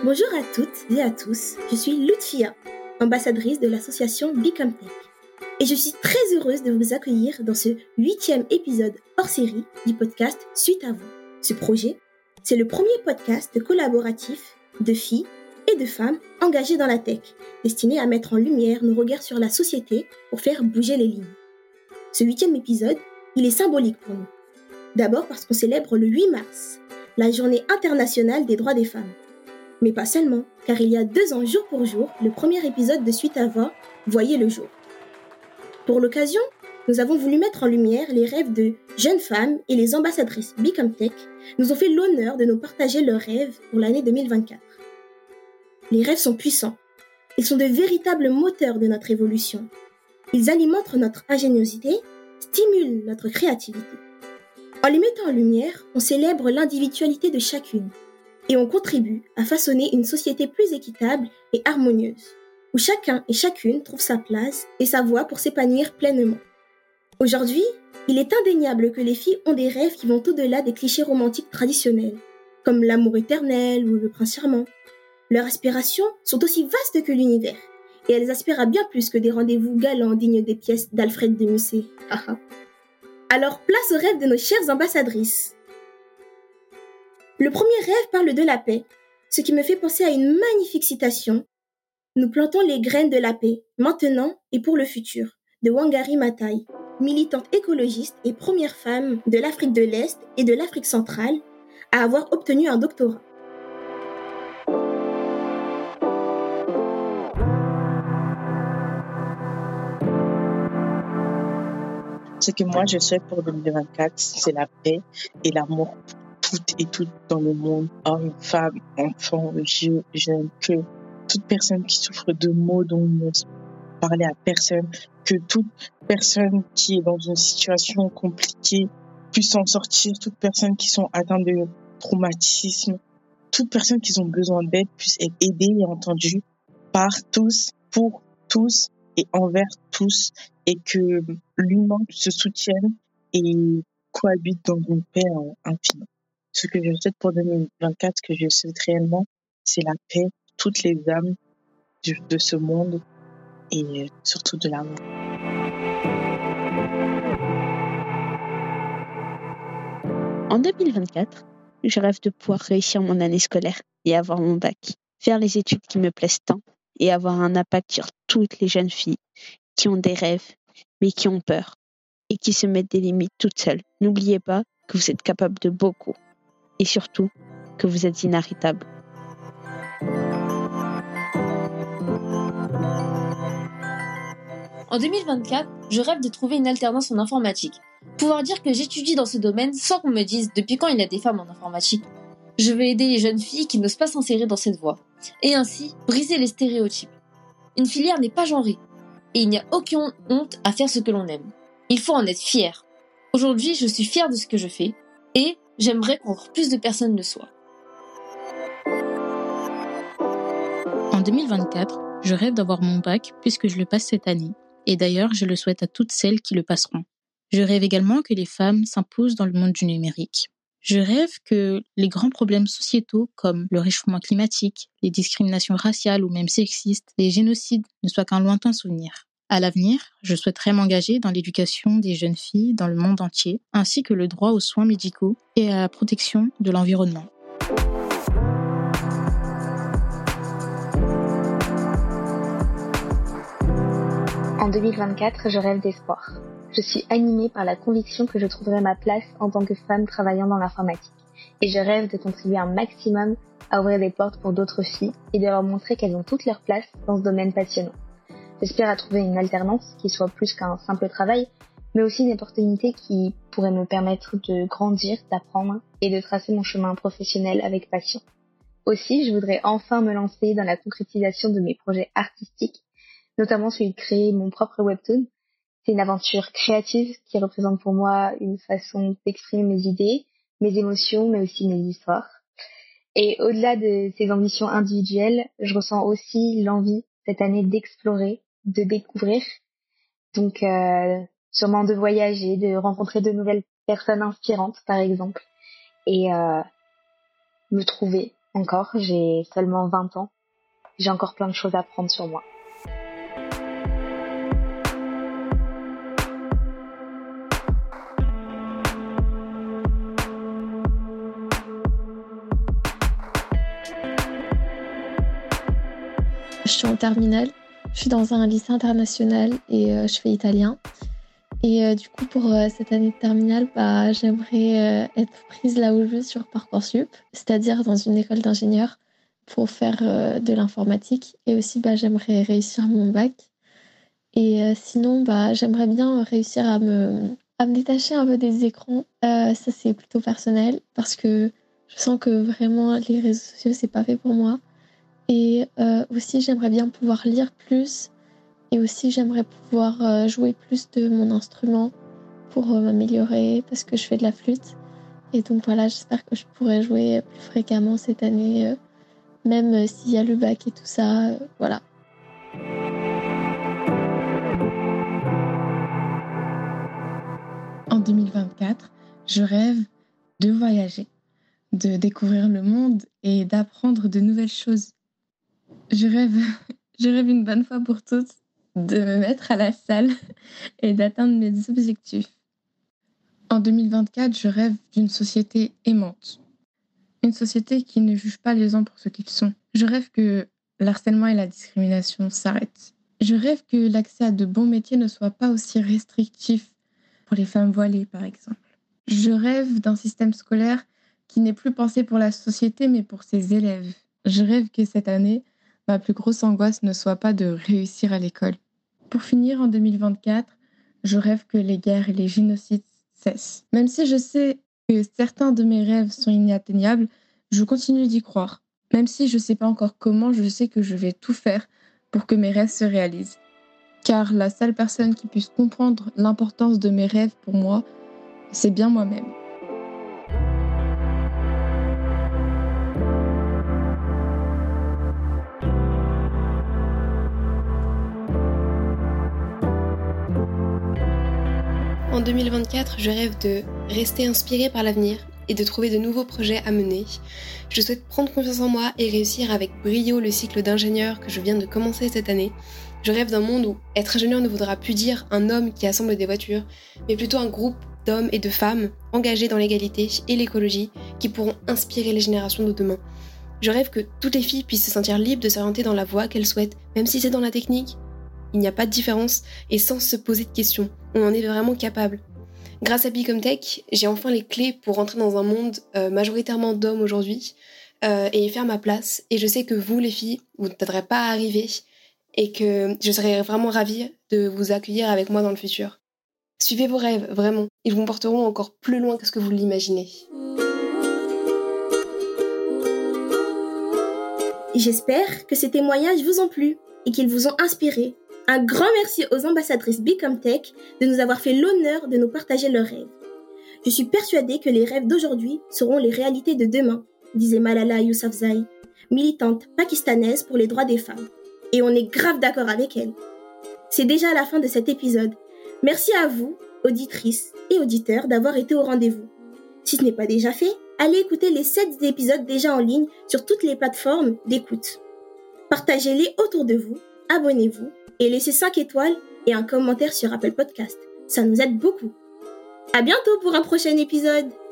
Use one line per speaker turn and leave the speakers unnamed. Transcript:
Bonjour à toutes et à tous, je suis Lutfia, ambassadrice de l'association Become Tech. Et je suis très heureuse de vous accueillir dans ce 8e épisode hors série du podcast Suite à vous. Ce projet, c'est le premier podcast collaboratif de filles et de femmes engagées dans la tech, destiné à mettre en lumière nos regards sur la société pour faire bouger les lignes. Ce 8e épisode, il est symbolique pour nous. D'abord parce qu'on célèbre le 8 mars, la journée internationale des droits des femmes. Mais pas seulement, car il y a 2 ans jour pour jour, le premier épisode de Suite à Voix voyait le jour. Pour l'occasion, nous avons voulu mettre en lumière les rêves de jeunes femmes et les ambassadrices Become Tech nous ont fait l'honneur de nous partager leurs rêves pour l'année 2024. Les rêves sont puissants. Ils sont de véritables moteurs de notre évolution. Ils alimentent notre ingéniosité, stimulent notre créativité. En les mettant en lumière, on célèbre l'individualité de chacune et on contribue à façonner une société plus équitable et harmonieuse, où chacun et chacune trouve sa place et sa voie pour s'épanouir pleinement. Aujourd'hui, il est indéniable que les filles ont des rêves qui vont au-delà des clichés romantiques traditionnels, comme l'amour éternel ou le prince charmant. Leurs aspirations sont aussi vastes que l'univers, et elles aspirent à bien plus que des rendez-vous galants dignes des pièces d'Alfred de Musset. Alors place aux rêves de nos chères ambassadrices. Le premier rêve parle de la paix, ce qui me fait penser à une magnifique citation. Nous plantons les graines de la paix, maintenant et pour le futur, de Wangari Maathai, militante écologiste et première femme de l'Afrique de l'Est et de l'Afrique centrale à avoir obtenu un doctorat.
Ce que moi je souhaite pour 2024, c'est la paix et l'amour pour toutes et toutes dans le monde, hommes, femmes, enfants, vieux, jeunes, que toute personne qui souffre de maux dont on n'ose parler à personne, que toute personne qui est dans une situation compliquée puisse s'en sortir, toute personne qui sont atteintes de traumatisme, toute personne qui ont besoin d'aide puisse être aidée et entendue par tous, pour tous et envers tous, et que l'humain se soutienne et cohabite dans une paix infinie. Ce que je souhaite pour 2024, ce que je souhaite réellement, c'est la paix pour toutes les âmes de ce monde et surtout de l'amour.
En 2024, je rêve de pouvoir réussir mon année scolaire et avoir mon bac, faire les études qui me plaisent tant et avoir un impact sur toutes les jeunes filles qui ont des rêves, mais qui ont peur et qui se mettent des limites toutes seules. N'oubliez pas que vous êtes capable de beaucoup et surtout que vous êtes inarrêtable.
En 2024, je rêve de trouver une alternance en informatique. Pouvoir dire que j'étudie dans ce domaine sans qu'on me dise depuis quand il y a des femmes en informatique. Je vais aider les jeunes filles qui n'osent pas s'insérer dans cette voie. Et ainsi, briser les stéréotypes. Une filière n'est pas genrée. Et il n'y a aucune honte à faire ce que l'on aime. Il faut en être fier. Aujourd'hui, je suis fière de ce que je fais. Et j'aimerais qu'encore plus de personnes le soient.
En 2024, je rêve d'avoir mon bac puisque je le passe cette année. Et d'ailleurs, je le souhaite à toutes celles qui le passeront. Je rêve également que les femmes s'imposent dans le monde du numérique. Je rêve que les grands problèmes sociétaux comme le réchauffement climatique, les discriminations raciales ou même sexistes, les génocides ne soient qu'un lointain souvenir. À l'avenir, je souhaiterais m'engager dans l'éducation des jeunes filles dans le monde entier, ainsi que le droit aux soins médicaux et à la protection de l'environnement.
En 2024, je rêve d'espoir. Je suis animée par la conviction que je trouverai ma place en tant que femme travaillant dans l'informatique. Et je rêve de contribuer un maximum à ouvrir des portes pour d'autres filles et de leur montrer qu'elles ont toute leur place dans ce domaine passionnant. J'espère à trouver une alternance qui soit plus qu'un simple travail, mais aussi une opportunité qui pourrait me permettre de grandir, d'apprendre et de tracer mon chemin professionnel avec passion. Aussi, je voudrais enfin me lancer dans la concrétisation de mes projets artistiques, notamment celui de créer mon propre webtoon. C'est une aventure créative qui représente pour moi une façon d'exprimer mes idées, mes émotions, mais aussi mes histoires. Et au-delà de ces ambitions individuelles, je ressens aussi l'envie cette année d'explorer, de découvrir, donc sûrement de voyager, de rencontrer de nouvelles personnes inspirantes par exemple, et me trouver Encore, j'ai seulement 20 ans. J'ai encore plein de choses à prendre sur moi.
Je suis en terminale, je suis dans un lycée international et je fais italien. Et du coup, pour cette année de terminale, j'aimerais être prise là où je veux sur Parcoursup, c'est-à-dire dans une école d'ingénieur pour faire de l'informatique. Et aussi, j'aimerais réussir mon bac. Et sinon, j'aimerais bien réussir à me détacher un peu des écrans. Ça, c'est plutôt personnel parce que je sens que vraiment les réseaux sociaux, c'est pas fait pour moi. Et aussi, j'aimerais bien pouvoir lire plus. Et aussi, j'aimerais pouvoir jouer plus de mon instrument pour m'améliorer parce que je fais de la flûte. Et donc voilà, j'espère que je pourrai jouer plus fréquemment cette année, même s'il y a le bac et tout ça. Voilà.
En 2024, je rêve de voyager, de découvrir le monde et d'apprendre de nouvelles choses. Je rêve une bonne fois pour toutes de me mettre à la salle et d'atteindre mes objectifs. En 2024, je rêve d'une société aimante. Une société qui ne juge pas les gens pour ce qu'ils sont. Je rêve que l'harcèlement et la discrimination s'arrêtent. Je rêve que l'accès à de bons métiers ne soit pas aussi restrictif pour les femmes voilées, par exemple. Je rêve d'un système scolaire qui n'est plus pensé pour la société, mais pour ses élèves. Je rêve que cette année, ma plus grosse angoisse ne soit pas de réussir à l'école. Pour finir, en 2024, je rêve que les guerres et les génocides cessent. Même si je sais que certains de mes rêves sont inatteignables, je continue d'y croire. Même si je ne sais pas encore comment, je sais que je vais tout faire pour que mes rêves se réalisent. Car la seule personne qui puisse comprendre l'importance de mes rêves pour moi, c'est bien moi-même.
En 2024, je rêve de rester inspirée par l'avenir et de trouver de nouveaux projets à mener. Je souhaite prendre confiance en moi et réussir avec brio le cycle d'ingénieur que je viens de commencer cette année. Je rêve d'un monde où être ingénieur ne voudra plus dire un homme qui assemble des voitures, mais plutôt un groupe d'hommes et de femmes engagés dans l'égalité et l'écologie qui pourront inspirer les générations de demain. Je rêve que toutes les filles puissent se sentir libres de s'orienter dans la voie qu'elles souhaitent, même si c'est dans la technique. Il n'y a pas de différence et sans se poser de questions, on en est vraiment capable. Grâce à Bicomtech, j'ai enfin les clés pour rentrer dans un monde majoritairement d'hommes aujourd'hui et y faire ma place. Et je sais que vous, les filles, vous ne tarderez pas à arriver et que je serai vraiment ravie de vous accueillir avec moi dans le futur. Suivez vos rêves, vraiment. Ils vous porteront encore plus loin que ce que vous l'imaginez.
J'espère que ces témoignages vous ont plu et qu'ils vous ont inspiré. Un grand merci aux ambassadrices Bicomtech de nous avoir fait l'honneur de nous partager leurs rêves. Je suis persuadée que les rêves d'aujourd'hui seront les réalités de demain, disait Malala Yousafzai, militante pakistanaise pour les droits des femmes. Et on est grave d'accord avec elle. C'est déjà la fin de cet épisode. Merci à vous, auditrices et auditeurs, d'avoir été au rendez-vous. Si ce n'est pas déjà fait, allez écouter les 7 épisodes déjà en ligne sur toutes les plateformes d'écoute. Partagez-les autour de vous, abonnez-vous et laissez 5 étoiles et un commentaire sur Apple Podcast. Ça nous aide beaucoup. À bientôt pour un prochain épisode.